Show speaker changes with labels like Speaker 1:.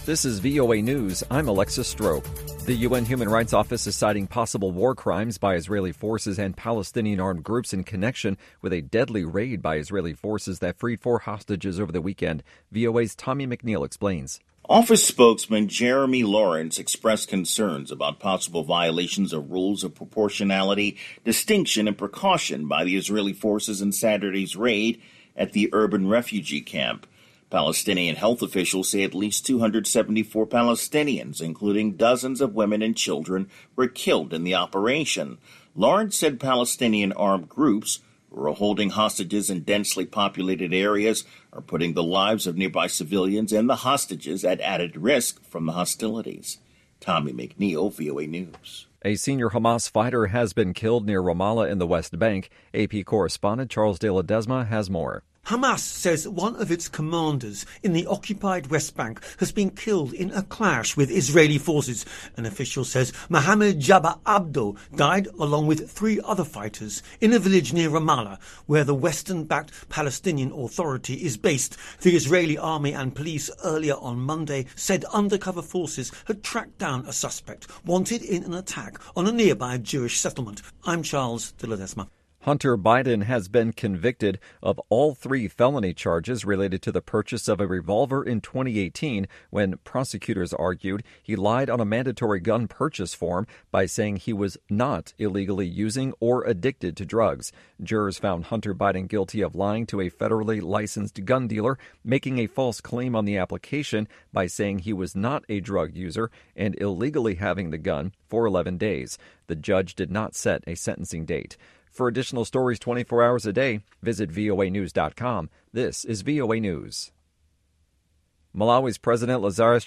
Speaker 1: This is VOA News. I'm Alexis Strope. The UN Human Rights Office is citing possible war crimes by Israeli forces and Palestinian armed groups in connection with a deadly raid by Israeli forces that freed 4 hostages over the weekend. VOA's Tommy McNeil explains.
Speaker 2: Office spokesman Jeremy Lawrence expressed concerns about possible violations of rules of proportionality, distinction, and precaution by the Israeli forces in Saturday's raid at the urban refugee camp. Palestinian health officials say at least 274 Palestinians, including dozens of women and children, were killed in the operation. Lawrence said Palestinian armed groups who are holding hostages in densely populated areas are putting the lives of nearby civilians and the hostages at added risk from the hostilities. Tommy McNeil, VOA News.
Speaker 1: A senior Hamas fighter has been killed near Ramallah in the West Bank. AP correspondent Charles de Ledesma has more.
Speaker 3: Hamas says one of its commanders in the occupied West Bank has been killed in a clash with Israeli forces. An official says Mohammed Jabba Abdo died along with 3 other fighters in a village near Ramallah, where the Western-backed Palestinian Authority is based. The Israeli army and police earlier on Monday said undercover forces had tracked down a suspect wanted in an attack on a nearby Jewish settlement. I'm Charles de Ledesma.
Speaker 1: Hunter Biden has been convicted of all 3 felony charges related to the purchase of a revolver in 2018 when prosecutors argued he lied on a mandatory gun purchase form by saying he was not illegally using or addicted to drugs. Jurors found Hunter Biden guilty of lying to a federally licensed gun dealer, making a false claim on the application by saying he was not a drug user, and illegally having the gun for 11 days. The judge did not set a sentencing date. For additional stories 24 hours a day, visit voanews.com. This is VOA News. Malawi's President Lazarus